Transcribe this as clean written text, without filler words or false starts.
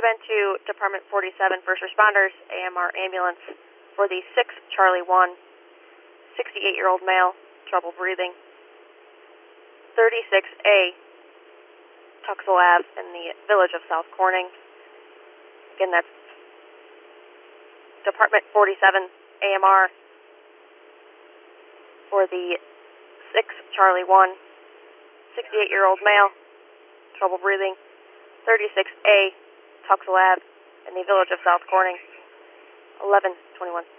recommend to Department 47 First Responders, AMR ambulance, for the 6 Charlie 1, 68-year-old male, trouble breathing. 36A, Tuxel Ave in the village of South Corning. Again, that's Department 47 AMR for the 6 Charlie 1, 68-year-old male, trouble breathing. 36A, Tuxel Ave in the village of South Corning. 11:21.